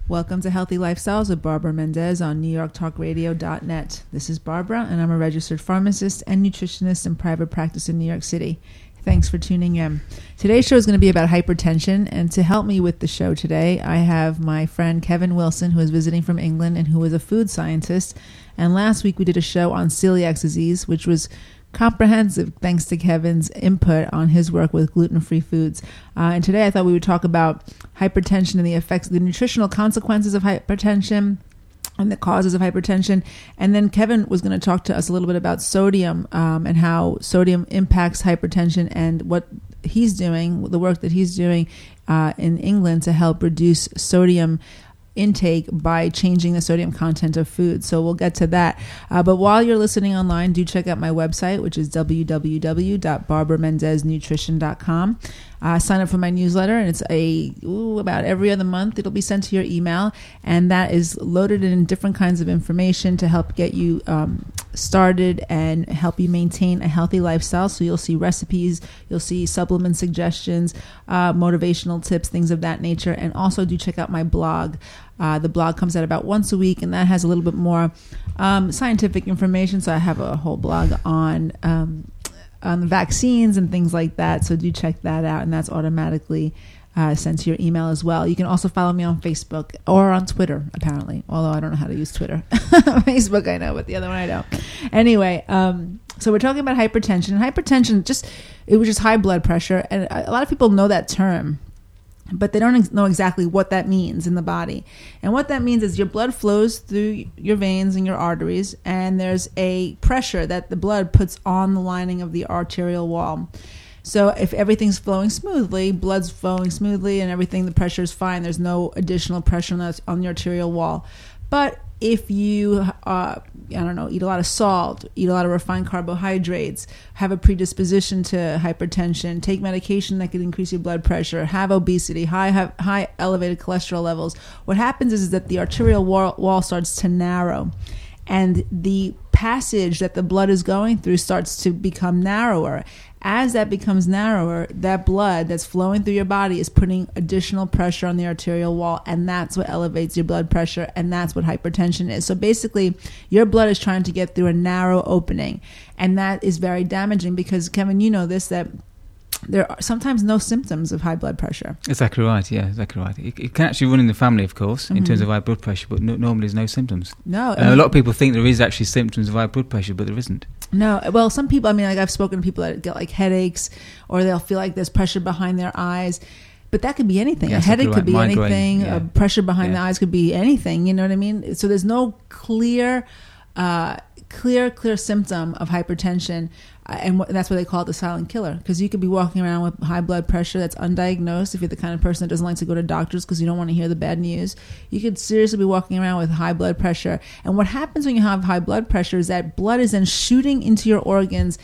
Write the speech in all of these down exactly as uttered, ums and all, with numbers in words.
Welcome to Healthy Lifestyles with Barbara Mendez on New York Talk Radio dot net. This is Barbara, and I'm a registered pharmacist and nutritionist in private practice in New York City. Thanks for tuning in. Today's show is going to be about hypertension, and to help me with the show today, I have my friend Kevin Wilson, who is visiting from England and who is a food scientist. And last week we did a show on celiac disease, which was comprehensive thanks to Kevin's input on his work with gluten-free foods. Uh, and today I thought we would talk about hypertension and the effects, the nutritional consequences of hypertension and the causes of hypertension. And then Kevin was going to talk to us a little bit about sodium um, and how sodium impacts hypertension and what he's doing, the work that he's doing uh, in England to help reduce sodium intake by changing the sodium content of food. So we'll get to that. Uh, but while you're listening online, do check out my website, which is w w w dot barbara mendez nutrition dot com. Uh, sign up for my newsletter, and it's a ooh, about every other month. It'll be sent to your email, and that is loaded in different kinds of information to help get you um, started and help you maintain a healthy lifestyle. So you'll see recipes, you'll see supplement suggestions, uh, motivational tips, things of that nature. And also do check out my blog. Uh, the blog comes out about once a week, and that has a little bit more um, scientific information. So I have a whole blog on um, on the vaccines and things like that. So do check that out, and that's automatically uh, sent to your email as well. You can also follow me on Facebook or on Twitter, apparently, although I don't know how to use Twitter. Facebook I know, but the other one I don't. Anyway, um, so we're talking about hypertension. And hypertension, just it was just high blood pressure, and a lot of people know that term, but they don't ex- know exactly what that means in the body. And what that means is your blood flows through your veins and your arteries, and there's a pressure that the blood puts on the lining of the arterial wall. So if everything's flowing smoothly, blood's flowing smoothly and everything, the pressure is fine. There's no additional pressure on the, on the arterial wall. But if you, uh, I don't know, eat a lot of salt, eat a lot of refined carbohydrates, have a predisposition to hypertension, take medication that could increase your blood pressure, have obesity, high have, high elevated cholesterol levels, what happens is, is that the arterial wall, wall starts to narrow, and the passage that the blood is going through starts to become narrower. As that becomes narrower, that blood that's flowing through your body is putting additional pressure on the arterial wall, and that's what elevates your blood pressure, and that's what hypertension is. So basically, your blood is trying to get through a narrow opening, and that is very damaging because, Kevin, you know this, that there are sometimes no symptoms of high blood pressure. Exactly right, yeah, exactly right. It, it can actually run in the family, of course, mm-hmm. in terms of high blood pressure, but no, normally there's no symptoms. No. Uh, a lot of people think there is actually symptoms of high blood pressure, but there isn't. No, well, some people, I mean, like I've spoken to people that get like headaches, or they'll feel like there's pressure behind their eyes. But that could be anything. Yes, a headache could be migraine, anything. yeah. A pressure behind yeah. the eyes could be anything. You know what I mean? So there's no clear, uh, clear, clear symptom of hypertension. Uh, and wh- that's why they call it the silent killer. Because you could be walking around with high blood pressure that's undiagnosed. If you're the kind of person that doesn't like to go to doctors because you don't want to hear the bad news, you could seriously be walking around with high blood pressure. And what happens when you have high blood pressure is that blood is then shooting into your organs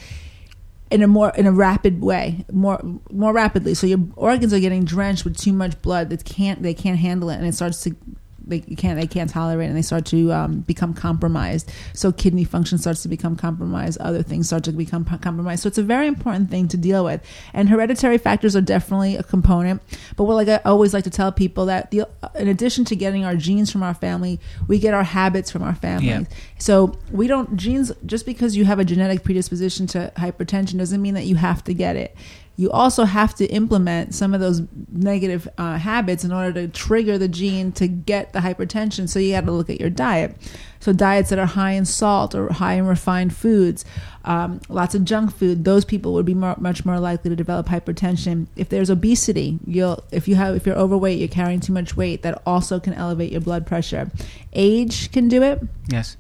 in a more in a rapid way, more more rapidly. So your organs are getting drenched with too much blood that can't they can't handle it, and it starts to they can't they can't tolerate it, and they start to um, become compromised. So kidney function starts to become compromised. Other things start to become compromised. So it's a very important thing to deal with. And hereditary factors are definitely a component. But what like I always like to tell people that the, in addition to getting our genes from our family, we get our habits from our family. Yeah. So we don't genes just because you have a genetic predisposition to hypertension doesn't mean that you have to get it. You also have to implement some of those negative uh, habits in order to trigger the gene to get the hypertension. So you got to look at your diet. So diets that are high in salt or high in refined foods, um, lots of junk food, those people would be more, much more likely to develop hypertension. If there's obesity, you'll if you have if you're overweight, you're carrying too much weight, that also can elevate your blood pressure. Age can do it. Yes.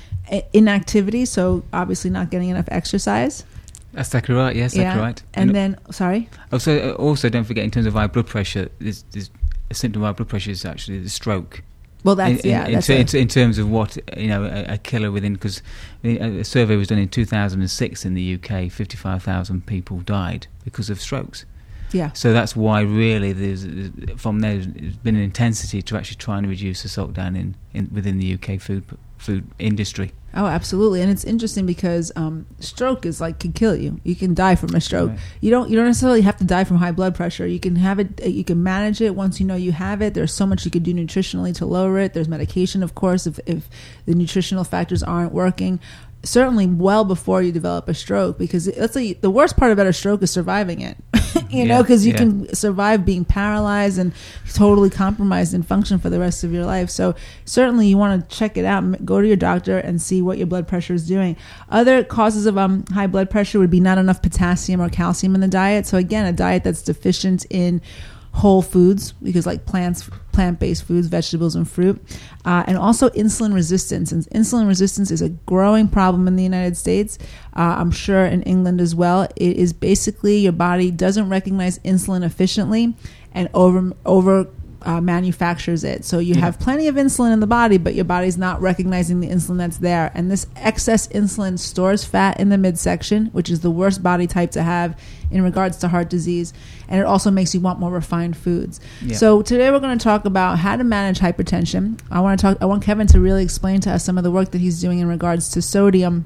Inactivity, so obviously not getting enough exercise. That's exactly right. Yes, yeah. exactly right. And, and then, sorry. Also, also, don't forget in terms of high blood pressure, there's, there's a symptom of high blood pressure is actually the stroke. Well, that's in, yeah. In, that's in, in terms of what you know, a, a killer within, because a survey was done in two thousand six in the U K. fifty-five thousand people died because of strokes. Yeah. So that's why really there's, from there there's been an intensity to actually trying to reduce the salt down in, in within the U K food food industry. Oh, absolutely. And it's interesting because um, stroke is like can kill you. You can die from a stroke. Right. You don't you don't necessarily have to die from high blood pressure. You can have it. You can manage it once you know you have it. There's so much you could do nutritionally to lower it. There's medication, of course, if if the nutritional factors aren't working. Certainly well before you develop a stroke, because let's say the worst part about a stroke is surviving it. you yeah, know, because you yeah. can survive being paralyzed and totally compromised in function for the rest of your life. So certainly you want to check it out. Go to your doctor and see what your blood pressure is doing. Other causes of um, high blood pressure would be not enough potassium or calcium in the diet. So again, a diet that's deficient in whole foods, because like plants, plant-based foods, vegetables and fruit, uh, and also insulin resistance. And insulin resistance is a growing problem in the United States. Uh, I'm sure in England as well. It is basically your body doesn't recognize insulin efficiently and over over uh, manufactures it. So you yeah. have plenty of insulin in the body, but your body's not recognizing the insulin that's there. And this excess insulin stores fat in the midsection, which is the worst body type to have in regards to heart disease. And it also makes you want more refined foods. Yeah. So today we're going to talk about how to manage hypertension. I want to talk. I want Kevin to really explain to us some of the work that he's doing in regards to sodium.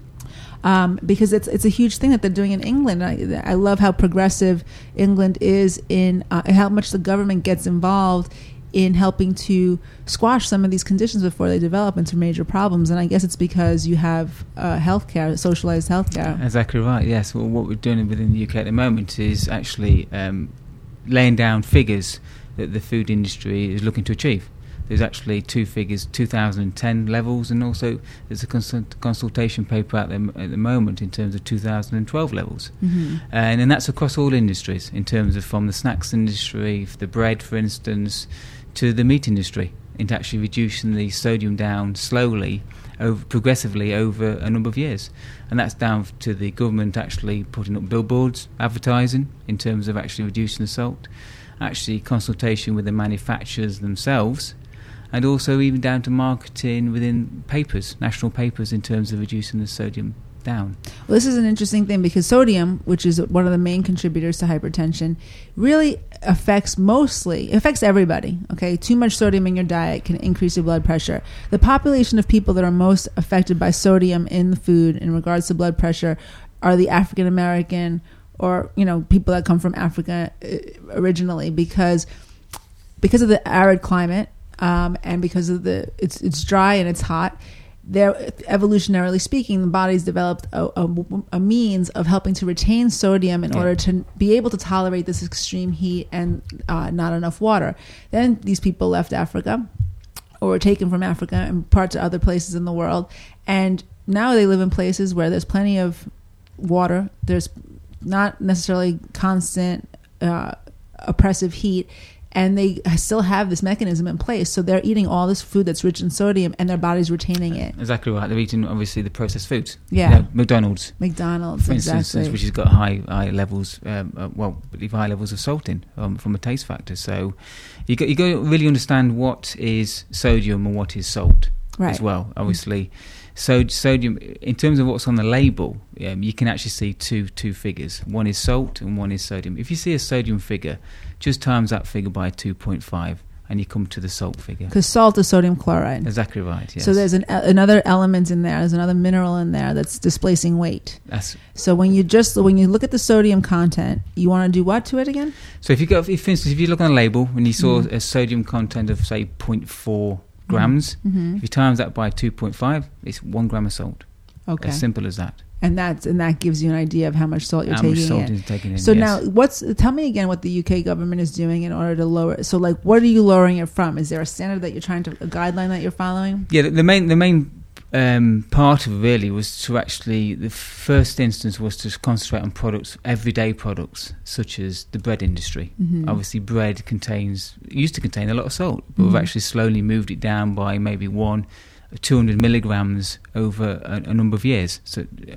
Um, because it's it's a huge thing that they're doing in England. I, I love how progressive England is in uh, how much the government gets involved in helping to squash some of these conditions before they develop into major problems. And I guess it's because you have uh, healthcare, socialized healthcare. Exactly right. Yes. Well, what we're doing within the U K at the moment is actually um, laying down figures that the food industry is looking to achieve. There's actually two figures, two thousand ten levels, and also there's a consult- consultation paper out there at the moment in terms of two thousand twelve levels. Mm-hmm. And, and that's across all industries, in terms of from the snacks industry, the bread, for instance, to the meat industry, into actually reducing the sodium down slowly, over, progressively over a number of years. And that's down to the government actually putting up billboards, advertising, in terms of actually reducing the salt, actually consultation with the manufacturers themselves, and also even down to marketing within papers, national papers, in terms of reducing the sodium down. Well, this is an interesting thing, because sodium, which is one of the main contributors to hypertension, really affects mostly, affects everybody, okay? Too much sodium in your diet can increase your blood pressure. The population of people that are most affected by sodium in the food in regards to blood pressure are the African American, or, you know, people that come from Africa originally, because because of the arid climate, Um, and because of the it's it's dry and it's hot, there, evolutionarily speaking, the body's developed a, a, a means of helping to retain sodium in yeah. order to be able to tolerate this extreme heat and uh, not enough water. Then these people left Africa, or were taken from Africa and brought to other places in the world, and now they live in places where there's plenty of water. There's not necessarily constant uh, oppressive heat. And they still have this mechanism in place. So they're eating all this food that's rich in sodium, and their body's retaining it. Exactly right. They're eating, obviously, the processed foods. Yeah. You know, McDonald's. McDonald's, for exactly. instance, which has got high high levels, um, uh, well, high levels of salt in um, from a taste factor. So you got you got to really understand what is sodium and what is salt right. as well. Obviously, so sodium, in terms of what's on the label, um, you can actually see two two figures. One is salt and one is sodium. If you see a sodium figure, just times that figure by two point five, and you come to the salt figure. Because salt is sodium chloride. Exactly right, yes. So there's an, another element in there, there's another mineral in there that's displacing weight. That's so when you just when you look at the sodium content, you want to do what to it again? So if you go, if, for instance, if you look on a label and you saw mm-hmm. a sodium content of, say, zero point four grams, mm-hmm. if you times that by two point five, it's one gram of salt. Okay. As simple as that. And that's and that gives you an idea of how much salt you're how taking much salt in. Is taking in. So yes. now, what's tell me again what the U K government is doing in order to lower it. So, like, what are you lowering it from? Is there a standard that you're trying to, a guideline that you're following? Yeah, the, the main the main um, part of it really was to actually, the first instance was to concentrate on products, everyday products, such as the bread industry. Mm-hmm. Obviously, bread contains used to contain a lot of salt, but mm-hmm. we've actually slowly moved it down by maybe one. two hundred milligrams over a, a number of years, so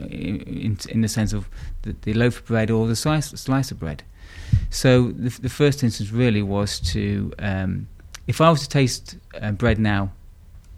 in, in the sense of the, the loaf of bread or the slice, slice of bread. So the, the first instance really was to, um, if I was to taste uh, bread now,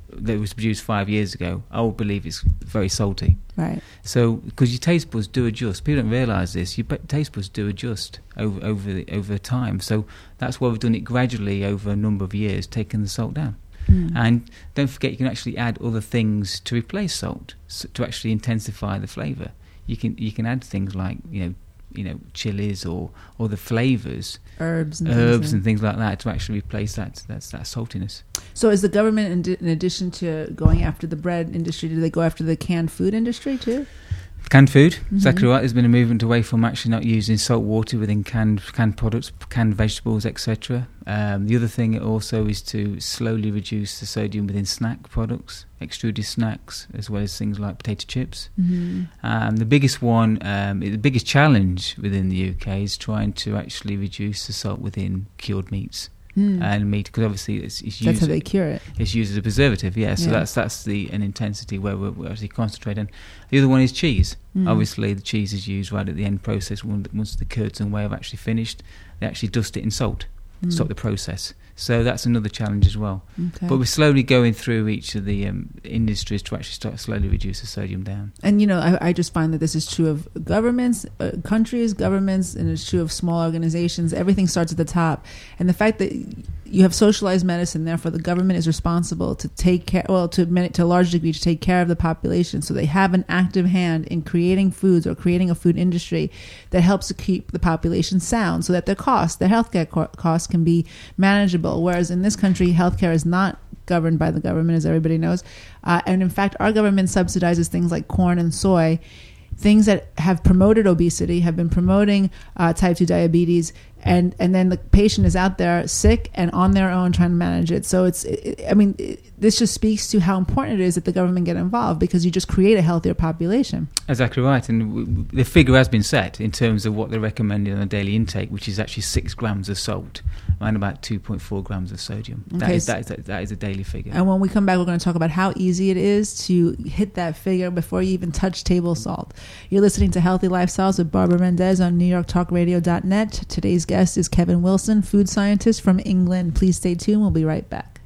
that was produced five years ago, I would believe it's very salty. Right. So, because your taste buds do adjust. People don't realise this. Your taste buds do adjust over over the, over time. So that's why we've done it gradually over a number of years, taking the salt down. Mm. And don't forget, you can actually add other things to replace salt, so to actually intensify the flavour. You can you can add things like, you know, you know, chilies or or the flavours, herbs, and herbs things and things like that to actually replace that that's that saltiness. So, is the government, in, di- in addition to going after the bread industry, do they go after the canned food industry too? Canned food, Mm-hmm. exactly right. There's been a movement away from actually not using salt water within canned canned products, canned vegetables, et cetera. Um, the other thing also is to slowly reduce the sodium within snack products, extruded snacks, as well as things like potato chips. Mm-hmm. Um, the biggest one, um, the biggest challenge within the U K is trying to actually reduce the salt within cured meats. Mm. And meat, because obviously it's, it's used. That's how they cure it. It's used as a preservative, yeah. So yeah. that's that's the an intensity where we're, we're actually concentrating. The other one is cheese. Mm. Obviously, the cheese is used right at the end process. Once the curds and whey have actually finished, they actually dust it in salt, mm. stop the process. So that's another challenge as well. Okay. But we're slowly going through each of the um, industries to actually start slowly reduce the sodium down. And, you know, I, I just find that this is true of governments, uh, countries, governments, and it's true of small organizations. Everything starts at the top. And the fact that you have socialized medicine, therefore the government is responsible to take care, well, to, to a large degree, to take care of the population. So they have an active hand in creating foods or creating a food industry that helps to keep the population sound so that their costs, their healthcare co- costs can be manageable. Whereas in this country, healthcare is not governed by the government, as everybody knows. Uh, and in fact, our government subsidizes things like corn and soy, things that have promoted obesity, have been promoting uh, type two diabetes, and, and then the patient is out there sick and on their own trying to manage it. So it's, it, I mean, it, this just speaks to how important it is that the government get involved, because you just create a healthier population. Exactly right. And w- w- the figure has been set in terms of what they're recommending on a daily intake, which is actually six grams of salt, around about two point four grams of sodium. Okay. That, is, that, is, that, that is a daily figure. And when we come back, we're going to talk about how easy it is to hit that figure before you even touch table salt. You're listening to Healthy Lifestyles with Barbara Mendez on New York Talk Radio dot net. Today's guest is Kevin Wilson, food scientist from England. Please stay tuned. We'll be right back.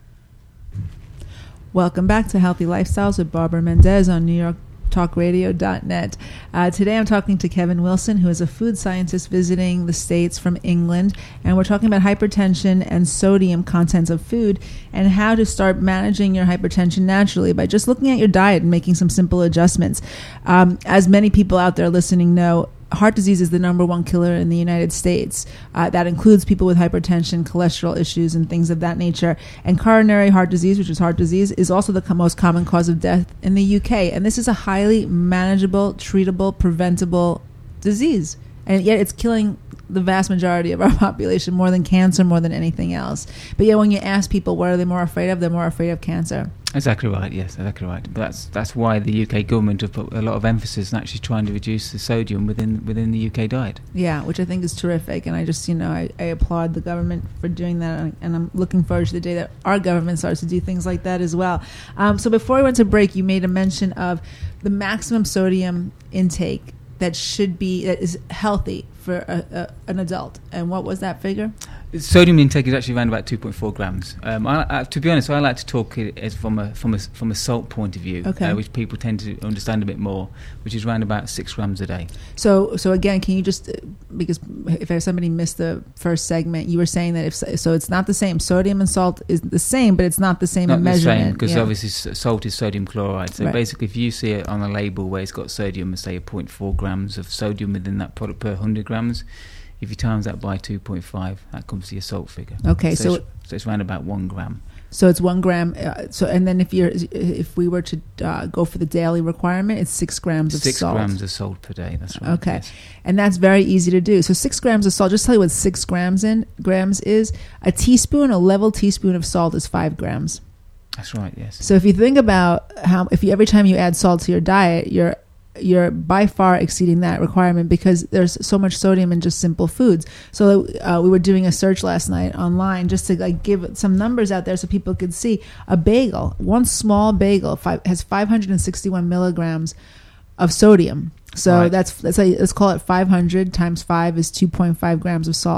Welcome back to Healthy Lifestyles with Barbara Mendez on New York Talk Radio dot net. Uh, today I'm talking to Kevin Wilson, who is a food scientist visiting the States from England, and we're talking about hypertension and sodium contents of food and how to start managing your hypertension naturally by just looking at your diet and making some simple adjustments. Um, as many people out there listening know, heart disease is the number one killer in the United States. Uh, that includes people with hypertension, cholesterol issues, and things of that nature. And coronary heart disease, which is heart disease, is also the co- most common cause of death in the U K. And this is a highly manageable, treatable, preventable disease. And yet it's killing the vast majority of our population, more than cancer, more than anything else. But yeah, when you ask people what are they more afraid of, they're more afraid of cancer. Exactly right, yes, exactly right. But that's that's why the U K government have put a lot of emphasis on actually trying to reduce the sodium within within the U K diet. Yeah, which I think is terrific. And I just, you know, I, I applaud the government for doing that. And I'm looking forward to the day that our government starts to do things like that as well. Um, so before we went to break, you made a mention of the maximum sodium intake that should be, that is healthy for a, a, an adult. And what was that figure? Sodium intake is actually around about two point four grams. Um, I, I, to be honest, I like to talk it as from a from a from a salt point of view, okay. uh, which people tend to understand a bit more, which is around about six grams a day. So, so again, can you just, because if somebody missed the first segment, you were saying that if so, it's not the same. Sodium and salt is the same, but it's not the same not in the measurement. Same, because yeah. obviously salt is sodium chloride. So right. basically, if you see it on a label where it's got sodium, say zero point four grams of sodium within that product per one hundred grams. If you times that by two point five, that comes to your salt figure. Okay, so, so it's, so it's around about one gram. So it's one gram. Uh, so and then if you're if we were to uh, go for the daily requirement, it's six grams of six salt. Six grams of salt per day. That's right. Okay, yes. And that's very easy to do. So six grams of salt. Just tell you what six grams in grams is. A teaspoon, a level teaspoon of salt is five grams. That's right. Yes. So if you think about how, if you every time you add salt to your diet, you're you're by far exceeding that requirement because there's so much sodium in just simple foods. So uh, we were doing a search last night online just to like give some numbers out there so people could see. A bagel, one small bagel, five, has five hundred sixty-one milligrams of sodium. So right. that's let's say let's call it five hundred times five is two point five grams of salt.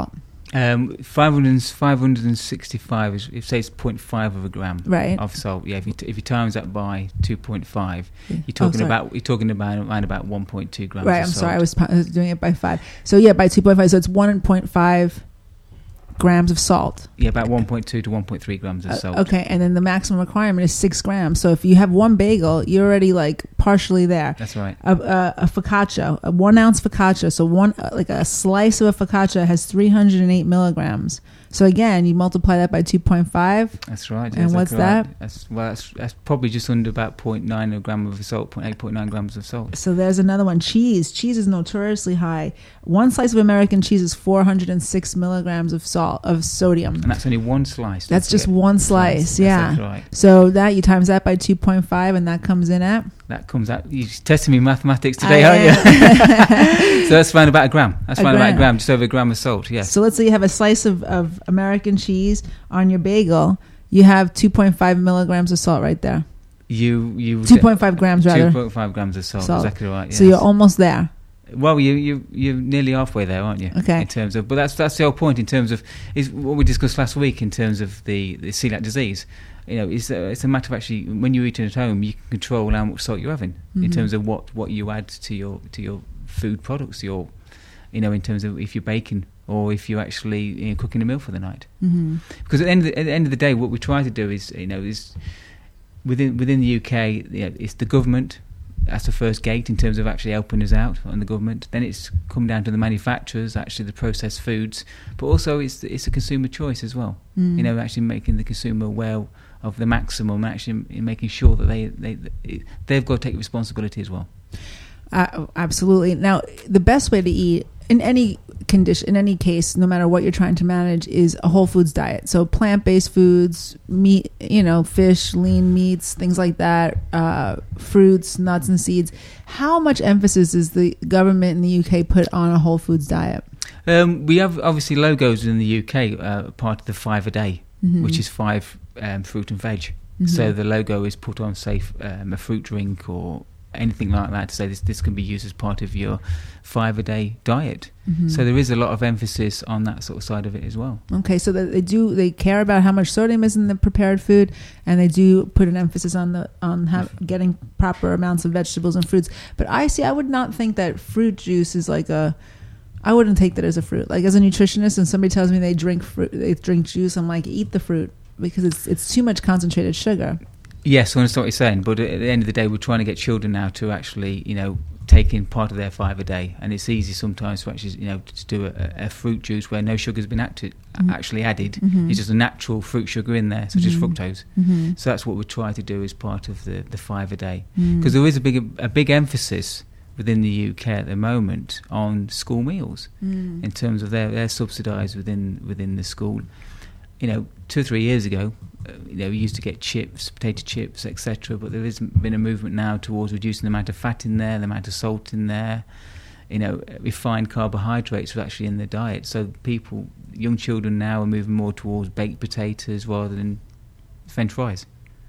Um, five hundred, five hundred sixty-five is, if say it's zero point five of a gram right. of salt. Yeah, if you t- if you times that by two point five, yeah. you're talking oh, about you're talking about around about one point two grams. Right. Of I'm salt. sorry, I was, I was doing it by five. So yeah, by two point five. So it's one point five grams of salt. Yeah, about one point two to one point three grams of salt. Uh, okay, and then the maximum requirement is six grams. So if you have one bagel, you're already like partially there. That's right. A, a, a focaccia, a one ounce focaccia, so one uh, like a slice of a focaccia has three hundred eight milligrams. So again, you multiply that by two point five. That's right. And what's that? Right. That's, well, that's, that's probably just under about zero point nine a gram of salt, zero point eight, zero point nine grams of salt. So there's another one. Cheese. Cheese is notoriously high. One slice of American cheese is four hundred six milligrams of salt, of sodium. And that's only one slice. That's just one slice, slice. yeah. That's right. So that, you times that by two point five, and that comes in at? That comes out. You're testing me mathematics today, I aren't you? So that's around about a gram. That's a around gram. about a gram, just over a gram of salt, yes. So let's say you have a slice of, of American cheese on your bagel. You have two point five milligrams of salt right there. You you two point five grams, rather. two point five grams of salt, salt. Exactly right, yes. So you're almost there. Well, you you you're nearly halfway there, aren't you? Okay. In terms of, but that's that's the whole point in terms of is what we discussed last week in terms of the, the celiac disease. You know, it's a, it's a matter of actually when you're eating at home, you can control how much salt you're having mm-hmm. in terms of what, what you add to your to your food products. Your, you know, in terms of if you're baking or if you're actually you know, cooking a meal for the night. Mm-hmm. Because at the, end of the, at the end of the day, what we try to do is you know is within within the U K, you know, it's the government. That's the first gate in terms of actually helping us out on the government. Then it's come down to the manufacturers, actually the processed foods, but also it's it's a consumer choice as well. Mm. You know, actually making the consumer aware of the maximum, actually in making sure that they they they've got to take responsibility as well. Uh, absolutely. Now, the best way to eat in any condition, in any case, no matter what you're trying to manage, is a whole foods diet. So plant-based foods, meat, you know, fish, lean meats, things like that, uh, fruits, nuts, and seeds. How much emphasis does the government in the U K put on a whole foods diet? Um, we have obviously logos in the U K, uh, part of the five a day, mm-hmm. which is five um, fruit and veg. Mm-hmm. So the logo is put on, say, um, a fruit drink or anything like that to say this this can be used as part of your five a day diet. Mm-hmm. So there is a lot of emphasis on that sort of side of it as well. Okay, so that they do they care about how much sodium is in the prepared food, and they do put an emphasis on the on how, getting proper amounts of vegetables and fruits. But I see, I would not think that fruit juice is like a. I wouldn't take that as a fruit. Like as a nutritionist, and somebody tells me they drink fruit, they drink juice, I'm like, eat the fruit because it's it's too much concentrated sugar. Yes, I understand what you're saying, but at the end of the day, we're trying to get children now to actually, you know, take in part of their five a day, and it's easy sometimes to actually, you know, to do a, a fruit juice where no sugar's been acted, mm-hmm. actually added. Mm-hmm. It's just a natural fruit sugar in there, such mm-hmm. as fructose. Mm-hmm. So that's what we try to do as part of the, the five a day, because mm-hmm. there is a big a big emphasis within the U K at the moment on school meals mm. in terms of they're they're subsidised within within the school. You know, two or three years ago, uh, you know, we used to get chips, potato chips, et cetera. But there has been a movement now towards reducing the amount of fat in there, the amount of salt in there. You know, refined carbohydrates are actually in the diet. So people, young children now are moving more towards baked potatoes rather than French fries.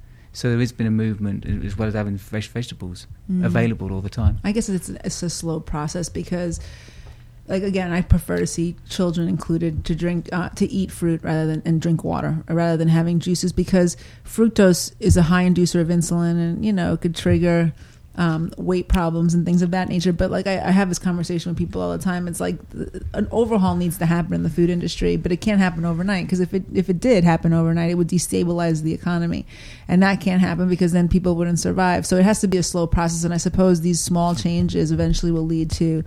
So there has been a movement, as well as having fresh vegetables mm. available all the time. I guess it's it's a slow process because. Like again, I prefer to see children included to drink, uh, to eat fruit rather than and drink water, rather than having juices, because fructose is a high inducer of insulin, and you know it could trigger um, weight problems and things of that nature. But like I, I have this conversation with people all the time. It's like an overhaul needs to happen in the food industry, but it can't happen overnight, because if it if it did happen overnight, it would destabilize the economy, and that can't happen because then people wouldn't survive. So it has to be a slow process, and I suppose these small changes eventually will lead to.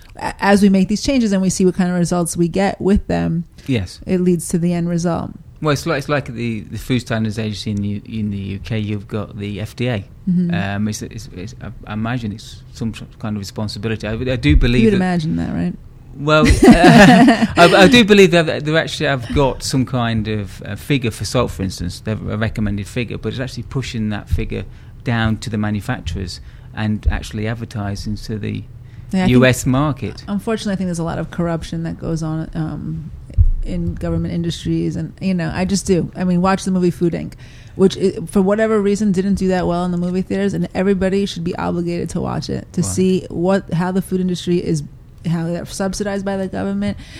As we make these changes and we see what kind of results we get with them, yes, it leads to the end result. Well, it's like it's like the, the Food Standards Agency in the in the U K. You've got the F D A. Mm-hmm. Um, it's, it's, it's, I imagine it's some kind of responsibility. I, I do believe. You'd that, imagine that, right? Well, uh, I, I do believe that they actually have got some kind of uh, figure for salt, for instance. They've a recommended figure, but it's actually pushing that figure down to the manufacturers and actually advertising to the yeah, U S market. Unfortunately, I think there's a lot of corruption that goes on um, in government industries, and you know, I just do. I mean, watch the movie Food Incorporated, which is, for whatever reason didn't do that well in the movie theaters, and everybody should be obligated to watch it to right. see what how the food industry is, how they're subsidized by the government.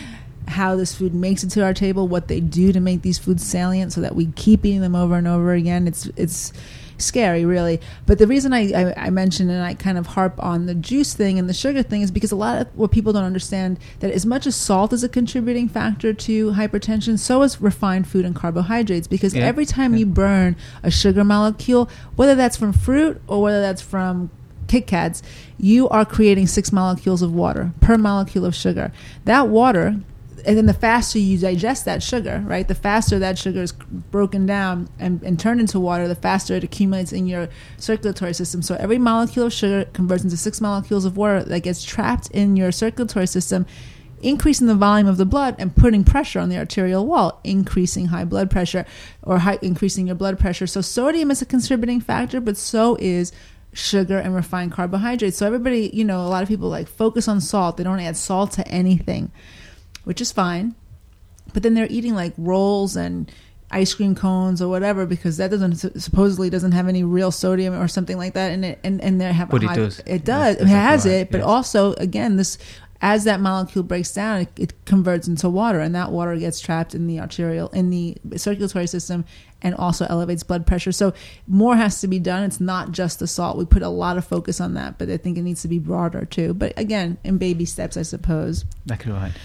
how this food makes it to our table, what they do to make these foods salient so that we keep eating them over and over again. It's it's scary, really. But the reason I, I, I mentioned and I kind of harp on the juice thing and the sugar thing is because a lot of what people don't understand that as much as salt is a contributing factor to hypertension, so is refined food and carbohydrates. Because yeah. every time yeah. you burn a sugar molecule, whether that's from fruit or whether that's from Kit Kats, you are creating six molecules of water per molecule of sugar. That water, and then the faster you digest that sugar, right, the faster that sugar is broken down and, and turned into water, the faster it accumulates in your circulatory system. So every molecule of sugar converts into six molecules of water that gets trapped in your circulatory system, increasing the volume of the blood and putting pressure on the arterial wall, increasing high blood pressure or high, increasing your blood pressure. So sodium is a contributing factor, but so is sugar and refined carbohydrates. So everybody, you know, a lot of people like focus on salt. They don't add salt to anything, which is fine. But then they're eating like rolls and ice cream cones or whatever because that doesn't supposedly doesn't have any real sodium or something like that in it. And, and they have but a high, it does. It does. Yes, it has right. it. But yes. also, again, this as that molecule breaks down, it, it converts into water, and that water gets trapped in the arterial, in the circulatory system, and also elevates blood pressure. So more has to be done. It's not just the salt. We put a lot of focus on that, but I think it needs to be broader too. But again, in baby steps, I suppose. That's right.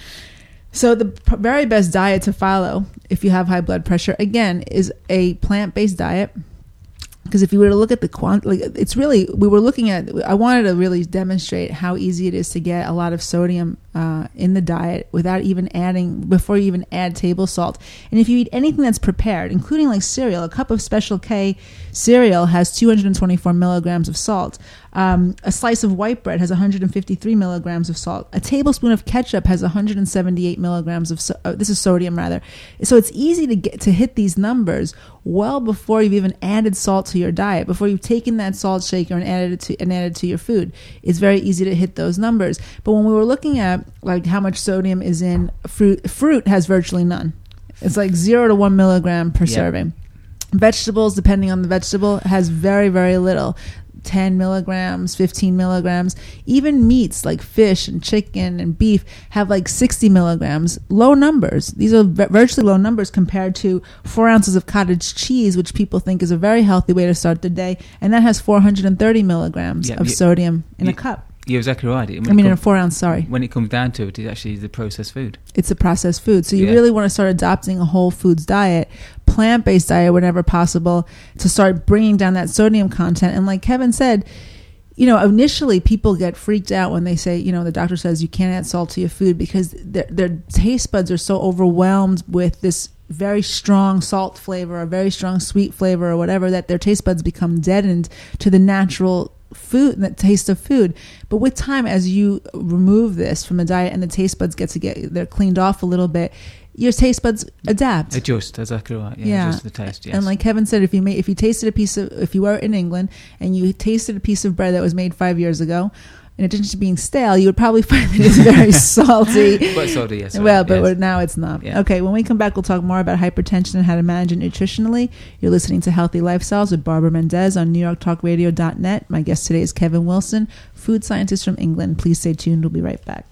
So the p- very best diet to follow if you have high blood pressure, again, is a plant-based diet. Because if you were to look at the quant, like it's really, we were looking at, I wanted to really demonstrate how easy it is to get a lot of sodium uh, in the diet without even adding, before you even add table salt. And if you eat anything that's prepared, including like cereal, a cup of Special K cereal has two hundred twenty-four milligrams of salt. Um, a slice of white bread has one hundred fifty-three milligrams of salt. A tablespoon of ketchup has one hundred seventy-eight milligrams of, so- uh, this is sodium rather. So it's easy to get to hit these numbers well before you've even added salt to your diet, before you've taken that salt shaker and added it to, and added it to your food. It's very easy to hit those numbers. But when we were looking at like how much sodium is in fruit, fruit has virtually none. It's like zero to one milligram per Yeah. serving. Vegetables, depending on the vegetable, has very, very little. ten milligrams, fifteen milligrams. Even meats like fish and chicken and beef have like sixty milligrams. Low numbers. These are virtually low numbers compared to four ounces of cottage cheese, which people think is a very healthy way to start the day. And that has four hundred thirty milligrams Yeah, of you- sodium in you- a cup. You're exactly right. When I mean, it in a com- four ounce, sorry. When it comes down to it, it's actually the processed food. It's a processed food. So you Yeah. really want to start adopting a whole foods diet, plant-based diet whenever possible, to start bringing down that sodium content. And like Kevin said, you know, initially people get freaked out when they say, you know, the doctor says you can't add salt to your food because their, their taste buds are so overwhelmed with this very strong salt flavor or very strong sweet flavor or whatever that their taste buds become deadened to the natural food, the taste of food. But with time, as you remove this from the diet and the taste buds get to get, they're cleaned off a little bit, your taste buds adapt. Adjust, exactly right. Yeah, Yeah. adjust the taste, yes. And like Kevin said, if you made, if you tasted a piece of, if you were in England and you tasted a piece of bread that was made five years ago, in addition to being stale, you would probably find that it's very salty. But salty, yes. Well, right, but yes. we're- now it's not. Yeah. Okay, when we come back, we'll talk more about hypertension and how to manage it nutritionally. You're listening to Healthy Lifestyles with Barbara Mendez on New York Talk Radio dot net. My guest today is Kevin Wilson, food scientist from England. Please stay tuned. We'll be right back.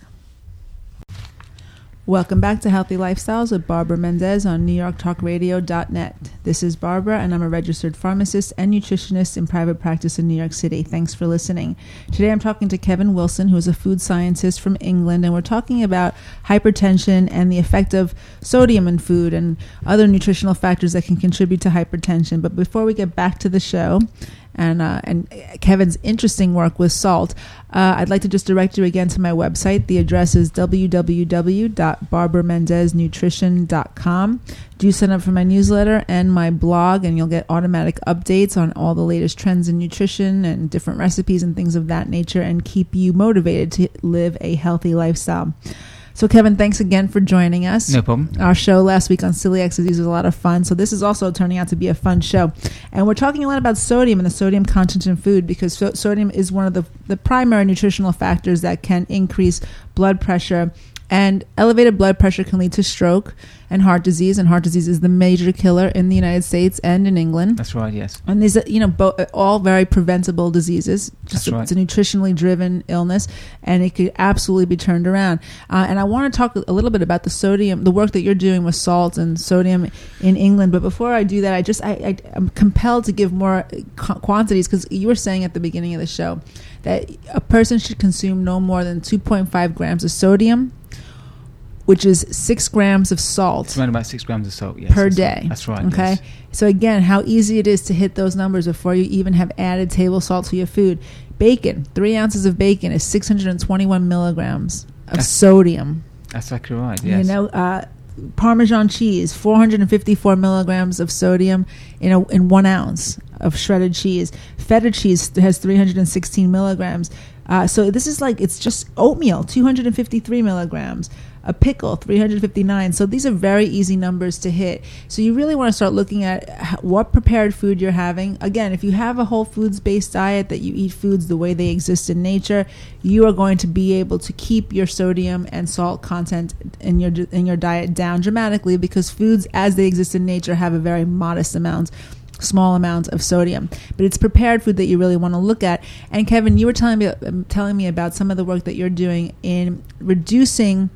Welcome back to Healthy Lifestyles with Barbara Mendez on New York Talk Radio dot net. This is Barbara, and I'm a registered pharmacist and nutritionist in private practice in New York City. Thanks for listening. Today I'm talking to Kevin Wilson, who is a food scientist from England, and we're talking about hypertension and the effect of sodium in food and other nutritional factors that can contribute to hypertension. But before we get back to the show, and uh, and Kevin's interesting work with salt, uh, I'd like to just direct you again to my website. The address is w w w dot barbara mendez nutrition dot com. Do sign up for my newsletter and my blog, and you'll get automatic updates on all the latest trends in nutrition and different recipes and things of that nature, and keep you motivated to live a healthy lifestyle. So, Kevin, thanks again for joining us. No problem. Our show last week on celiac disease was a lot of fun. So this is also turning out to be a fun show. And we're talking a lot about sodium and the sodium content in food, because so- sodium is one of the, the primary nutritional factors that can increase blood pressure And elevated blood pressure can lead to stroke and heart disease, and heart disease is the major killer in the United States and in England. That's right, yes. And these are, you know, bo- all very preventable diseases. Just That's right. It's a nutritionally driven illness, and it could absolutely be turned around. Uh, and I want to talk a little bit about the sodium, the work that you're doing with salt and sodium in England. But before I do that, I just I, I I'm compelled to give more qu- quantities, because you were saying at the beginning of the show that a person should consume no more than two point five grams of sodium, which is six grams of salt. It's around about six grams of salt, yes. Per that's day. Right. That's right, okay? Yes. So again, how easy it is to hit those numbers before you even have added table salt to your food. Bacon, three ounces of bacon is six hundred twenty-one milligrams of That's, sodium. That's exactly right, yes. You know, uh, Parmesan cheese, four hundred fifty-four milligrams of sodium in a, in one ounce of shredded cheese. Feta cheese has three hundred sixteen milligrams. Uh, so this is like, it's just oatmeal, two hundred fifty-three milligrams. A pickle, three hundred fifty-nine. So these are very easy numbers to hit. So you really want to start looking at what prepared food you're having. Again, if you have a whole foods-based diet, that you eat foods the way they exist in nature, you are going to be able to keep your sodium and salt content in your in your diet down dramatically, because foods as they exist in nature have a very modest amount small amounts of sodium, but it's prepared food that you really want to look at. And Kevin, you were telling me telling me about some of the work that you're doing in reducing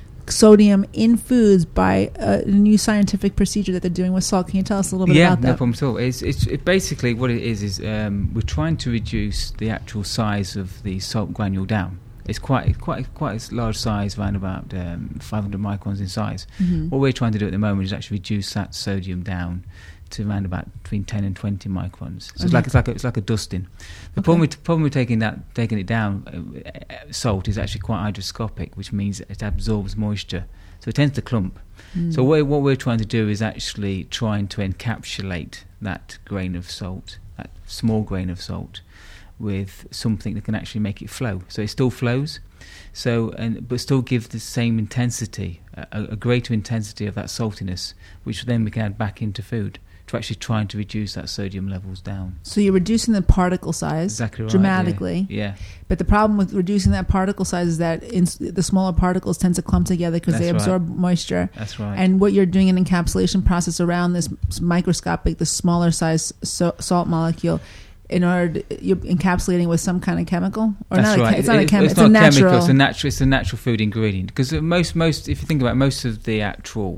sodium in foods by a new scientific procedure that they're doing with salt. Can you tell us a little bit yeah, about that? Yeah, no problem at all. It's, it's it basically what it is is um, we're trying to reduce the actual size of the salt granule down. It's quite quite quite a large size, around about um, five hundred microns in size. Mm-hmm. What we're trying to do at the moment is actually reduce that sodium down to around about between ten and twenty microns. So okay. it's like it's like a, it's like a dusting. The okay. problem with problem with taking that taking it down, uh, salt is actually quite hygroscopic, which means it absorbs moisture, so it tends to clump. Mm. So what what we're trying to do is actually trying to encapsulate that grain of salt, that small grain of salt, with something that can actually make it flow. So it still flows, so and but still give the same intensity, a, a greater intensity of that saltiness, which then we can add back into food to actually trying to reduce that sodium levels down. So you're reducing the particle size exactly right, dramatically. Yeah. yeah. But the problem with reducing that particle size is that in, the smaller particles tend to clump together because they absorb right. moisture. That's right. And what you're doing an encapsulation process around this microscopic, the smaller size so, salt molecule, in order to, you're encapsulating with some kind of chemical, or That's not? right. A, it's not it, a chemical. It's, it's not a natural. chemical. It's a natural. It's a natural food ingredient. Because most, most, if you think about it, most of the actual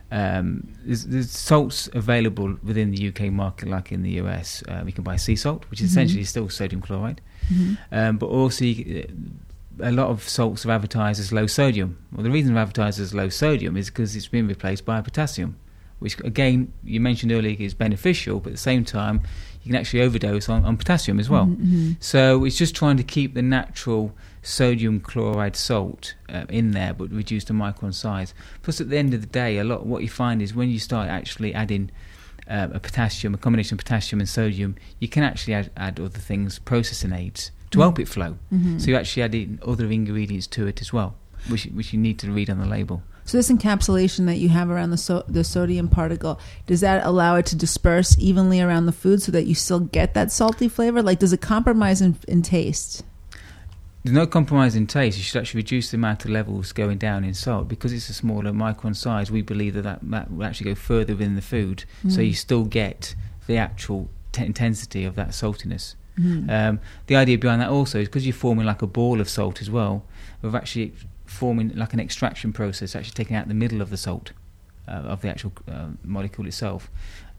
um, there's, there's salts available within the U K market, like in the U S. Uh, you can buy sea salt, which is mm-hmm. essentially still sodium chloride, mm-hmm. um, but also you, a lot of salts are advertised as low sodium. Well, the reason they're advertised as low sodium is because it's been replaced by potassium, which again you mentioned earlier is beneficial, but at the same time you can actually overdose on, on potassium as well. Mm-hmm. So it's just trying to keep the natural sodium chloride salt uh, in there, but reduce the micron size. Plus, at the end of the day, a lot what you find is when you start actually adding uh, a potassium, a combination of potassium and sodium, you can actually add, add other things, processing aids, to mm-hmm. help it flow. Mm-hmm. So you actually add in other ingredients to it as well, which which you need to read on the label. So this encapsulation that you have around the so- the sodium particle, does that allow it to disperse evenly around the food so that you still get that salty flavor? Like, does it compromise in, in taste? There's no compromise in taste. You should actually reduce the amount of levels going down in salt. Because it's a smaller micron size, we believe that that, that will actually go further within the food, mm. so you still get the actual t- intensity of that saltiness. Mm. Um, the idea behind that also is because you're forming like a ball of salt as well, we've actually forming like an extraction process, actually taking out the middle of the salt, uh, of the actual uh, molecule itself.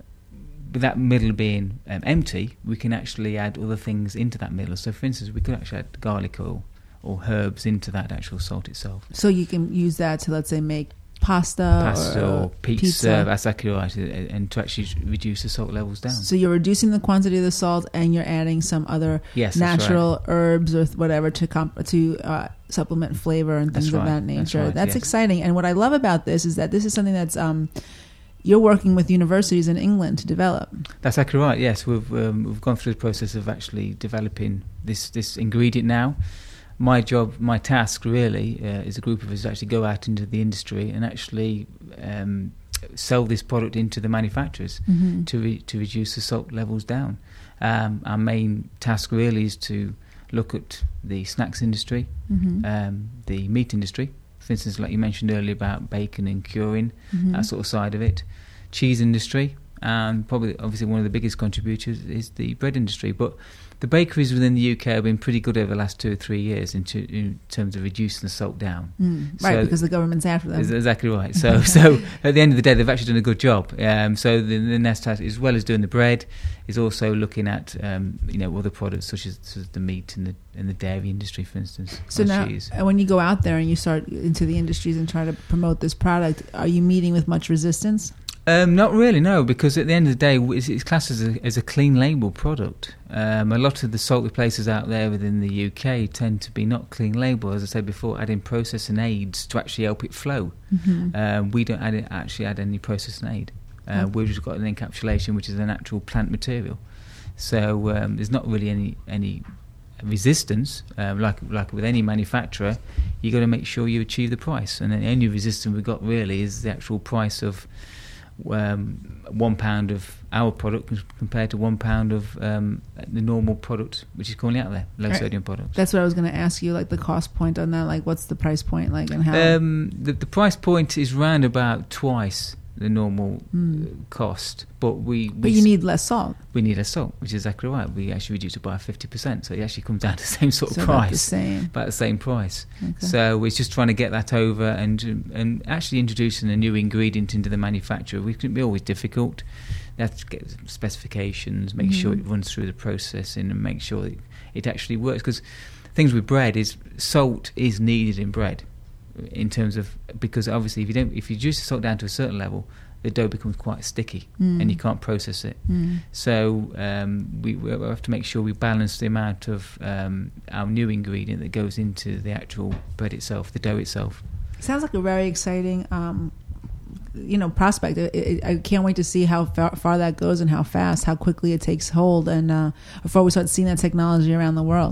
With that middle being um, empty, we can actually add other things into that middle. So, for instance, we could actually add garlic oil or herbs into that actual salt itself. So you can use that to, let's say, make pasta, pasta or, or pizza, pizza. That's exactly right, and to actually reduce the salt levels down. So you're reducing the quantity of the salt, and you're adding some other yes, natural right. herbs or whatever to comp- to uh, supplement flavor and things that's of right. that nature. That's, right, that's yes. exciting. And what I love about this is that this is something that's um, you're working with universities in England to develop. That's exactly right. Yes, we've um, we've gone through the process of actually developing this this ingredient now. My job, my task really, uh, is a group of us to actually go out into the industry and actually um, sell this product into the manufacturers mm-hmm. to re- to reduce the salt levels down. Um, our main task really is to look at the snacks industry, mm-hmm. um, the meat industry, for instance, like you mentioned earlier about bacon and curing, Mm-hmm. that sort of side of it. Cheese industry, and probably obviously one of the biggest contributors is the bread industry. But the bakeries within the U K have been pretty good over the last two or three years in, to, in terms of reducing the salt down. Mm, right, So- because the government's after them. Is exactly right. So, so at the end of the day, they've actually done a good job. Um, so the, the Nest has, as well as doing the bread, is also looking at um, you know other products such as, such as the meat and the and the dairy industry, for instance. So or now, cheese. uh, when you go out there and you start into the industries and try to promote this product, are you meeting with much resistance? Um, not really, no, because at the end of the day, it's, it's classed as a, as a clean label product. Um, a lot of the salt replacers out there within the U K tend to be not clean label, as I said before, adding processing aids to actually help it flow. Mm-hmm. Um, we don't add it, actually add any processing aid. Uh, Oh. We've just got an encapsulation, which is an actual plant material. So um, there's not really any any resistance. Um, like like with any manufacturer, you got to make sure you achieve the price, and the only resistance we've got really is the actual price of um, one pound of our product compared to one pound of um, the normal product which is currently out there, low Right. sodium product. That's what I was going to ask you, like the cost point on that. Like, what's the price point, like, and how? Um, the, the price point is round about twice the normal Mm. uh, cost, but we, we but you need less salt. we need a salt, which is exactly right. We actually reduce it by fifty percent, so it actually comes down to the same sort So of about the price, same. about the same price. Okay. So it's just trying to get that over and and actually introducing a new ingredient into the manufacturer. We can be always difficult. You have to get specifications, make sure Mhm. it runs through the processing, and make sure that it actually works. Because things with bread is salt is needed in bread, in terms of because obviously if you don't if you reduce the salt down to a certain level, the dough becomes quite sticky Mm. and you can't process it. Mm. So um, we, we have to make sure we balance the amount of um, our new ingredient that goes into the actual bread itself, the dough itself. Sounds like a very exciting, um, you know, prospect. It, it, I can't wait to see how far, far that goes and how fast, how quickly it takes hold, and uh, before we start seeing that technology around the world.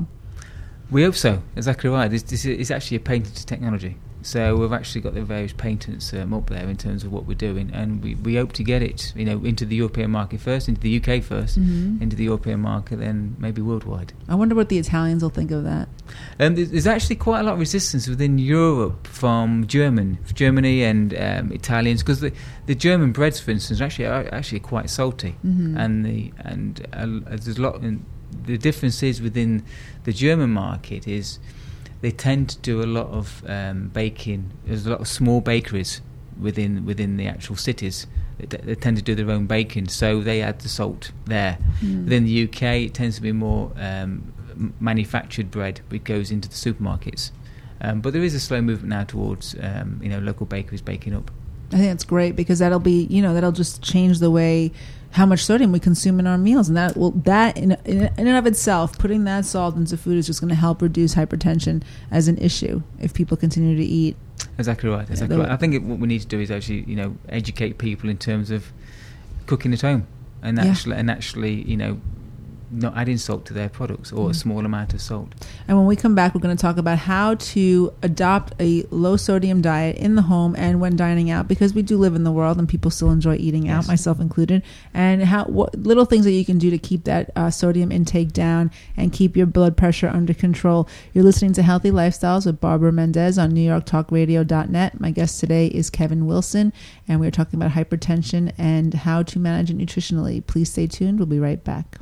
We hope so. Exactly right. This, this is actually a patented technology. So we've actually got the various patents um, up there in terms of what we're doing, and we, we hope to get it, you know, into the European market first, into the U K first, Mhm. into the European market, then maybe worldwide. I wonder what the Italians will think of that. Um, there's, there's actually quite a lot of resistance within Europe from German, Germany and um, Italians, because the, the German breads, for instance, are actually are actually quite salty, Mhm. and the and uh, there's a lot. In, the difference is within the German market is they tend to do a lot of um, baking. There's a lot of small bakeries within within the actual cities. They, they tend to do their own baking, so they add the salt there. Mm. Within the U K, it tends to be more um, m- manufactured bread, which goes into the supermarkets. Um, but there is a slow movement now towards um, you know local bakeries baking up. I think that's great because that'll be, you know, that'll just change the way how much sodium we consume in our meals, and that will that in in, in and of itself, putting that salt into food is just going to help reduce hypertension as an issue if people continue to eat. Exactly right. Exactly Yeah, right. I think it, what we need to do is actually you know educate people in terms of cooking at home, and Yeah. actually and actually you know not adding salt to their products or Mm. a small amount of salt. And when we come back, we're going to talk about how to adopt a low sodium diet in the home and when dining out, because we do live in the world and people still enjoy eating out, Yes. myself included. And how what little things that you can do to keep that uh, sodium intake down and keep your blood pressure under control. You're listening to Healthy Lifestyles with Barbara Mendez on New York Talk Radio dot net. My guest today is Kevin Wilson, and we're talking about hypertension and how to manage it nutritionally. Please stay tuned. We'll be right back.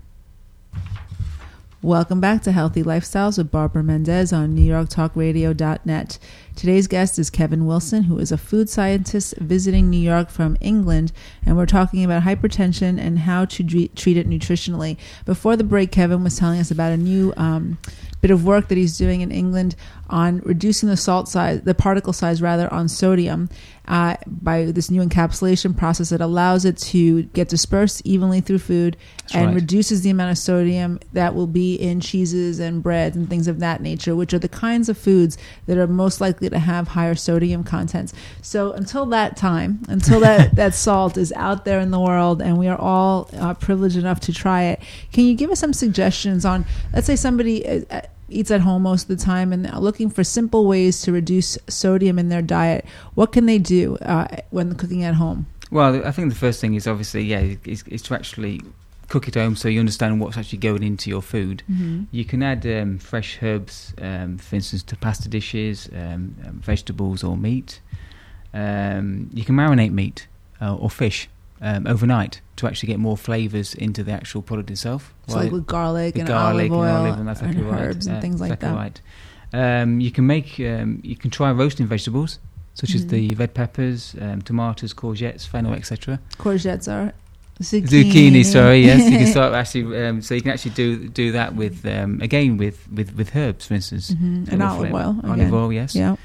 Welcome back to Healthy Lifestyles with Barbara Mendez on New York Talk Radio dot net. Today's guest is Kevin Wilson, who is a food scientist visiting New York from England, and we're talking about hypertension and how to tre- treat it nutritionally. Before the break, Kevin was telling us about a new um, bit of work that he's doing in England on reducing the salt size, the particle size rather, on sodium uh, by this new encapsulation process that allows it to get dispersed evenly through food. That's and right. reduces the amount of sodium that will be in cheeses and breads and things of that nature, which are the kinds of foods that are most likely to have higher sodium contents. So until that time, until that, that salt is out there in the world and we are all uh, privileged enough to try it, can you give us some suggestions on, let's say somebody uh, eats at home most of the time and are looking for simple ways to reduce sodium in their diet? What can they do uh, when cooking at home? Well, I think the first thing is obviously yeah is, is to actually cook at home so you understand what's actually going into your food. Mm-hmm. You can add um, fresh herbs, um, for instance, to pasta dishes, um, um, vegetables or meat. Um, you can marinate meat uh, or fish um, overnight to actually get more flavours into the actual product itself. So like with garlic with and garlic olive oil and, olive and, that's and exactly herbs right. and uh, things like exactly that. Right. Um, you can make, um, you can try roasting vegetables such Mm-hmm. as the red peppers, um, tomatoes, courgettes, fennel, et cetera. Courgettes are zucchini. Zucchini, sorry, yes. You can start actually, um, so you can actually do do that with um, again with, with, with herbs, for instance, Mm-hmm. And or olive flavor. oil. Olive again. oil, yes. Yeah.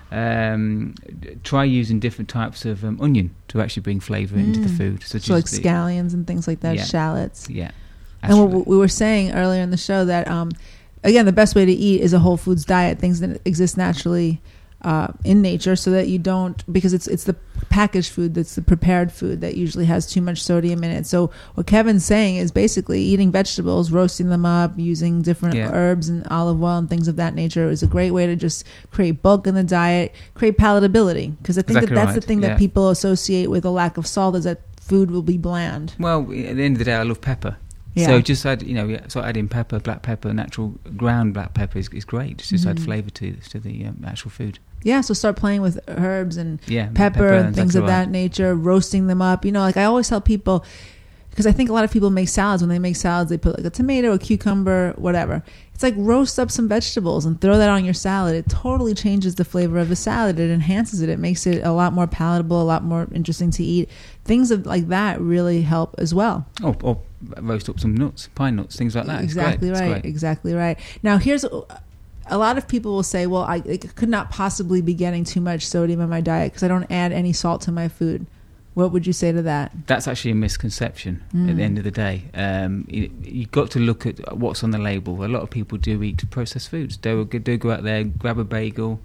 Um, d- try using different types of um, onion to actually bring flavour into the Mm. food, such So as like the, scallions and things like that, Yeah. shallots. yeah. And what we were saying earlier in the show that, um, again, the best way to eat is a whole foods diet, things that exist naturally uh, in nature, so that you don't, because it's it's the packaged food that's the prepared food that usually has too much sodium in it. So what Kevin's saying is basically eating vegetables, roasting them up, using different Yeah. herbs and olive oil and things of that nature is a great way to just create bulk in the diet, create palatability. Because I think Exactly that that's the right, thing yeah. that people associate with a lack of salt, is that food will be bland. Well, at the end of the day, I love pepper. Yeah. So just add, you know, yeah, so adding pepper, black pepper, natural ground black pepper is, is great. It's just Mhm. add flavour to to the um, actual food. Yeah, so start playing with herbs and Yeah, pepper, and things exactly of that right. nature, roasting them up. You know, like I always tell people, because I think a lot of people make salads. When they make salads, they put like a tomato, a cucumber, whatever. It's like roast up some vegetables and throw that on your salad. It totally changes the flavor of the salad. It enhances it. It makes it a lot more palatable, a lot more interesting to eat. Things of, like that really help as well. Or, or roast up some nuts, pine nuts, things like that. It's Exactly great. It's right. great. Exactly right. Now, here's a lot of people will say, well, I, I could not possibly be getting too much sodium in my diet because I don't add any salt to my food. What would you say to that? That's actually a misconception Mm. at the end of the day. Um, you, you've got to look at what's on the label. A lot of people do eat processed foods. They'll, they'll go out there, grab a bagel,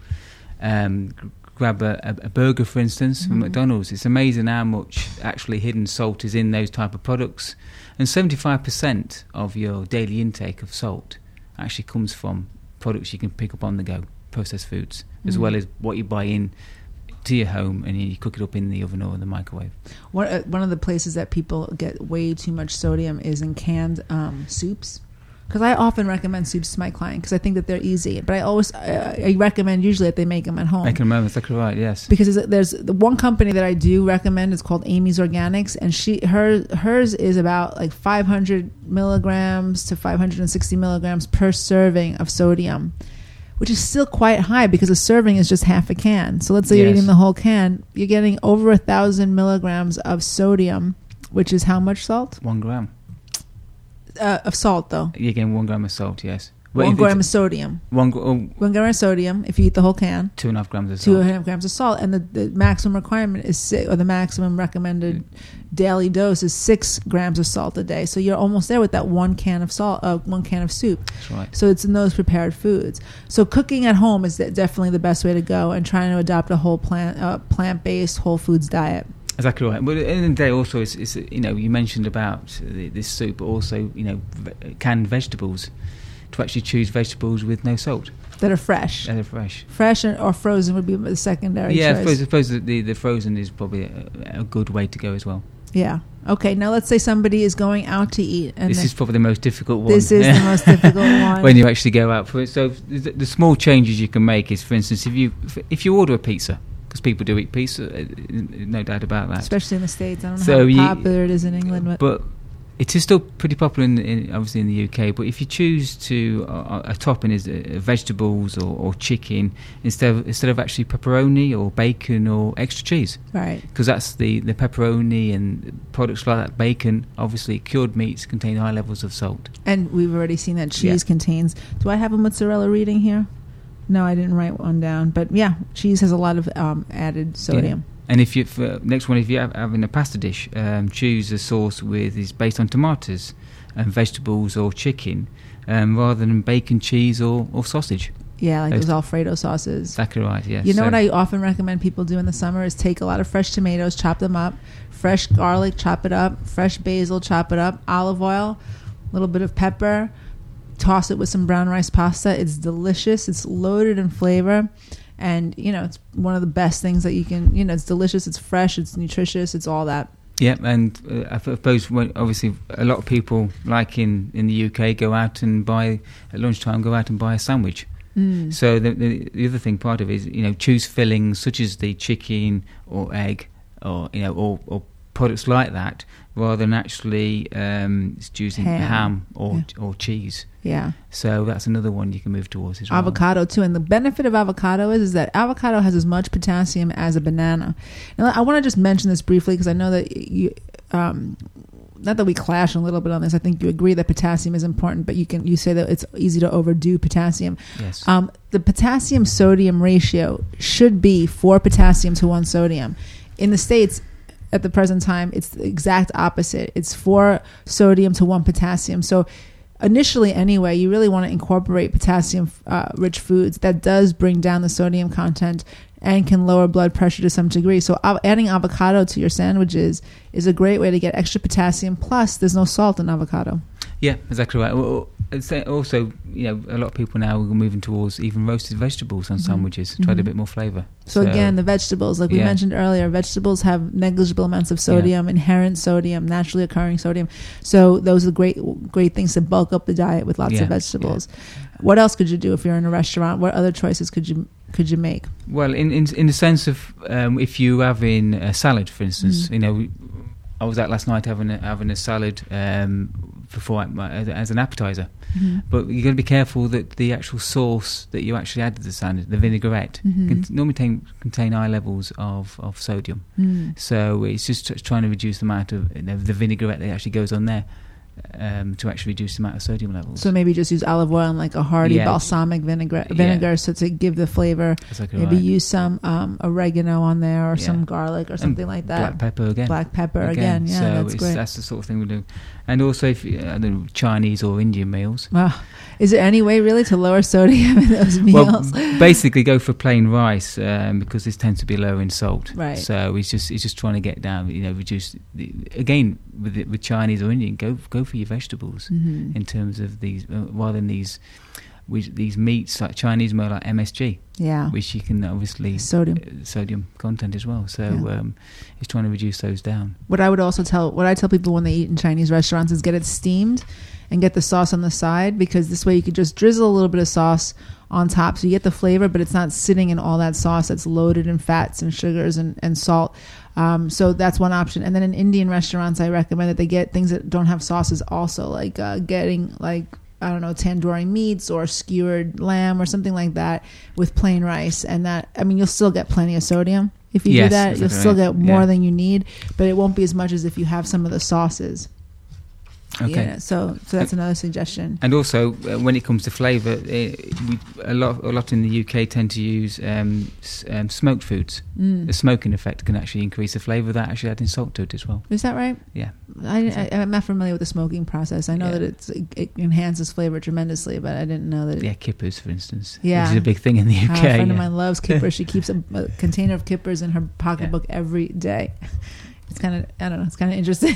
um, g- grab a, a, a burger, for instance, from Mhm. McDonald's. It's amazing how much actually hidden salt is in those type of products. And seventy-five percent of your daily intake of salt actually comes from products you can pick up on the go, processed foods, as Mhm. well as what you buy in to your home and you cook it up in the oven or in the microwave. One, uh, one of the places that people get way too much sodium is in canned um, soups. Because I often recommend soups to my client because I think that they're easy. But I always I, I recommend usually that they make them at home. Make a moment, that's exactly right, yes. Because there's the one company that I do recommend is called Amy's Organics, and she her hers is about like five hundred milligrams to five hundred sixty milligrams per serving of sodium, which is still quite high because a serving is just half a can. So let's say you're Yes. eating the whole can, you're getting over a thousand milligrams of sodium, which is how much salt? One gram. Uh, of salt, though. You're getting one gram of salt, yes. Well, One if gram it's- of sodium. One, gr- oh, One gram of sodium if you eat the whole can. two and a half grams of Two salt. and a half grams of salt, and the, the maximum requirement is six, or the maximum recommended daily dose is six grams of salt a day. So you're almost there with that one can of salt, uh, one can of soup. That's right. So it's in those prepared foods. So cooking at home is de- definitely the best way to go, and trying to adopt a whole plant, uh, plant-based whole foods diet. Exactly right. But at the end of the day, also, it's, it's you know, you mentioned about the, this soup, but also, you know, v- canned vegetables. To actually choose vegetables with no salt, That are fresh. they're fresh. Fresh and, or frozen would be the secondary Yeah, I choice. suppose, I suppose that the, the frozen is probably a, a good way to go as well. Yeah. Okay. Now let's say somebody is going out to eat, and This they- is probably the most difficult one. this is the most difficult one. when you actually go out for it. So the, the small changes you can make is, for instance, if you if you order a pizza, because people do eat pizza, uh, no doubt about that. especially in the States. I don't know So how you- popular it is in England, but, But it is still pretty popular, in, in obviously in the U K. But if you choose to, uh, a topping is uh, vegetables or, or chicken instead of, instead of actually pepperoni or bacon or extra cheese, right. because that's the, the pepperoni and products like that. Bacon, obviously, cured meats contain high levels of salt. And we've already seen that cheese Yeah. contains. Do I have a mozzarella reading here? No, I didn't write one down. But yeah, cheese has a lot of um, added sodium. And if you for, next one, if you're having a pasta dish, um, choose a sauce with is based on tomatoes and vegetables or chicken, um, rather than bacon, cheese or, or sausage. Yeah, like Those- those Alfredo sauces. Exactly right. Yes. You know So- what I often recommend people do in the summer is take a lot of fresh tomatoes, chop them up, fresh garlic, chop it up, fresh basil, chop it up, olive oil, a little bit of pepper, toss it with some brown rice pasta. It's delicious. It's loaded in flavor. And, you know, it's one of the best things that you can, you know, it's delicious, it's fresh, it's nutritious, it's all that. Yeah, and uh, I suppose when, obviously a lot of people, like in, in the U K, go out and buy at lunchtime, go out and buy a sandwich. Mm. So the, the the other thing, part of it is, you know, choose fillings such as the chicken or egg, or you know, or, or products like that, rather than actually um, choosing ham, ham or yeah. or cheese. Yeah. So that's another one you can move towards as well. Avocado too, and the benefit of avocado is, is that avocado has as much potassium as a banana. Now, I want to just mention this briefly because I know that you. Um, Not that we clash a little bit on this. I think you agree that potassium is important, but you can you say that it's easy to overdo potassium. Yes. Um, the potassium sodium ratio should be four potassium to one sodium. In the States, at the present time, it's the exact opposite. It's four sodium to one potassium. So initially, anyway, you really want to incorporate potassium-rich uh, foods. That does bring down the sodium content and can lower blood pressure to some degree. So uh, adding avocado to your sandwiches is a great way to get extra potassium. Plus, there's no salt in avocado. Yeah, exactly right. Well, also, you know, a lot of people now are moving towards even roasted vegetables on mm-hmm. sandwiches, mm-hmm. try a bit more flavour. So, so again, the vegetables, like we yeah. mentioned earlier, vegetables have negligible amounts of sodium, yeah. inherent sodium, naturally occurring sodium. So those are great, great things to bulk up the diet with lots yeah. of vegetables. Yeah. What else could you do if you're in a restaurant? What other choices could you could you make? Well, in in, in the sense of um, if you have in a salad, for instance, mm. you know, I was out last night having a, having a salad um, before I, as an appetizer, mm-hmm. but you've got to be careful that the actual sauce that you actually add to the salad, the vinaigrette, mm-hmm. can normally contain, contain high levels of, of sodium. Mm. So it's just t- trying to reduce the amount of you know, the vinaigrette that actually goes on there. Um, to actually reduce the amount of sodium levels. So maybe just use olive oil and like a hearty yeah. balsamic vinegar, vinegar yeah. so to give the flavor. Exactly maybe right. use some um, oregano on there or yeah. some garlic or something and like that. Black pepper again. Black pepper again. again. Yeah, so that's it's, great. that's the sort of thing we do. And also, if you, I don't know, Chinese or Indian meals. Wow. Is there any way really to lower sodium in those meals? Well, basically go for plain rice um, because this tends to be low in salt. Right. So it's just it's just trying to get down, you know, reduce the, again with the, with Chinese or Indian. Go go for your vegetables mm-hmm. in terms of these uh, rather than these which, these meats like Chinese more like M S G. Yeah. Which you can obviously sodium uh, sodium content as well. So yeah. um, it's trying to reduce those down. What I would also tell what I tell people when they eat in Chinese restaurants is get it steamed and get the sauce on the side, because this way you could just drizzle a little bit of sauce on top so you get the flavor, but it's not sitting in all that sauce that's loaded in fats and sugars and, and salt. Um, so that's one option. And then in Indian restaurants, I recommend that they get things that don't have sauces also, like uh, getting like, I don't know, tandoori meats or skewered lamb or something like that with plain rice. And that, I mean, you'll still get plenty of sodium if you yes, do that. You'll exactly still right. get more yeah. than you need, but it won't be as much as if you have some of the sauces. Okay. Yeah, so so that's another suggestion. And also, uh, when it comes to flavour, uh, we a lot a lot in the U K tend to use um, s- um, smoked foods. Mm. The smoking effect can actually increase the flavour without actually adding salt to it as well. Is that right? Yeah. I, I, I'm not familiar with the smoking process. I know yeah. that it's, it, it enhances flavour tremendously, but I didn't know that. It, yeah, kippers, for instance. Yeah. Which is a big thing in the U K. Uh, a friend yeah. of mine loves kippers. She keeps a, a container of kippers in her pocketbook yeah. every day. It's kind of, I don't know, it's kind of interesting.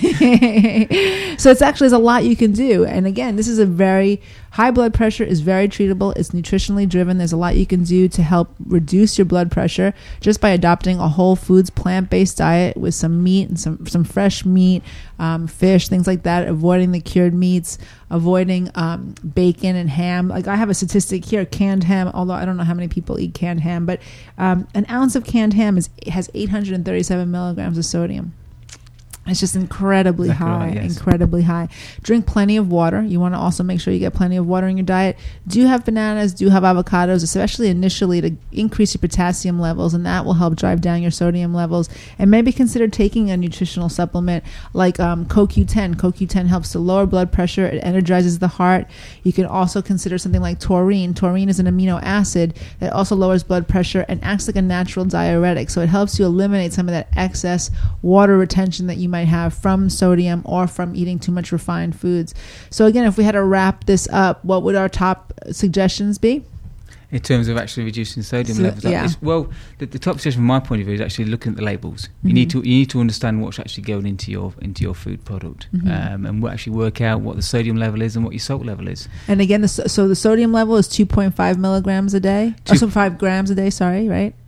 So it's actually, there's a lot you can do. And again, this is a very, high blood pressure is very treatable. It's nutritionally driven. There's a lot you can do to help reduce your blood pressure just by adopting a whole foods, plant-based diet with some meat and some, some fresh meat, um, fish, things like that, avoiding the cured meats, avoiding um, bacon and ham. Like I have a statistic here, canned ham, although I don't know how many people eat canned ham, but um, an ounce of canned ham is has eight hundred thirty-seven milligrams of sodium. It's just incredibly exactly high, right, yes. incredibly high. Drink plenty of water. You want to also make sure you get plenty of water in your diet. Do have bananas, do have avocados, especially initially to increase your potassium levels, and that will help drive down your sodium levels. And maybe consider taking a nutritional supplement like um, C O Q ten. C O Q ten helps to lower blood pressure. It energizes the heart. You can also consider something like taurine. Taurine is an amino acid that also lowers blood pressure and acts like a natural diuretic. So it helps you eliminate some of that excess water retention that you might have from sodium or from eating too much refined foods. So again, if we had to wrap this up, what would our top suggestions be? In terms of actually reducing sodium so, levels, yeah. is, well, the, the top suggestion from my point of view is actually looking at the labels. Mm-hmm. You need to you need to understand what's actually going into your into your food product, mm-hmm. um, and we'll actually work out what the sodium level is and what your salt level is. And again, the, so the sodium level is two point five milligrams a day, Two, or so five grams a day. Sorry, right?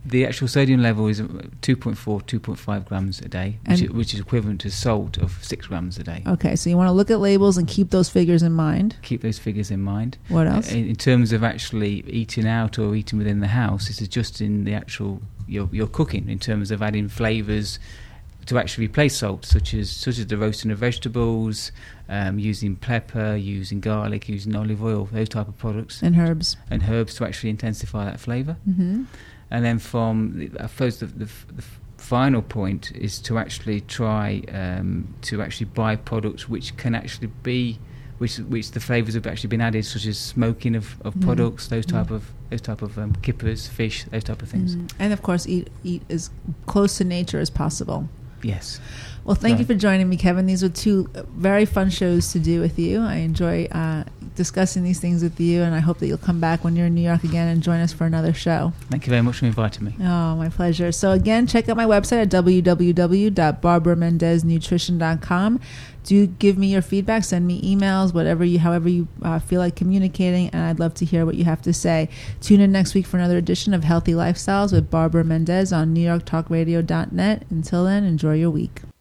the actual sodium level is two point four, two point five grams a day, which is, which is equivalent to salt of six grams a day. Okay, so you want to look at labels and keep those figures in mind. Keep those figures in mind. What else? In, in terms of actually eating out or eating within the house, this is just in the actual your your cooking, in terms of adding flavours to actually replace salt, such as such as the roasting of vegetables, um, using pepper, using garlic, using olive oil, those type of products, and herbs and herbs to actually intensify that flavour. Mm-hmm. And then from, the, I suppose the, the, the final point is to actually try um, to actually buy products which can actually be, which which the flavours have actually been added, such as smoking of, of Mm. products, those type Mm. of those type of um, kippers, fish, those type of things. Mm. And of course, eat eat as close to nature as possible. Yes. Well, thank Right. you for joining me, Kevin. These were two very fun shows to do with you. I enjoy uh, discussing these things with you, and I hope that you'll come back when you're in New York again and join us for another show. Thank you very much for inviting me. Oh, my pleasure. So again, check out my website at w w w dot barbara mendez nutrition dot com. Do give me your feedback. Send me emails, whatever you, however you uh, feel like communicating, and I'd love to hear what you have to say. Tune in next week for another edition of Healthy Lifestyles with Barbara Mendez on new york talk radio dot net. Until then, enjoy your week.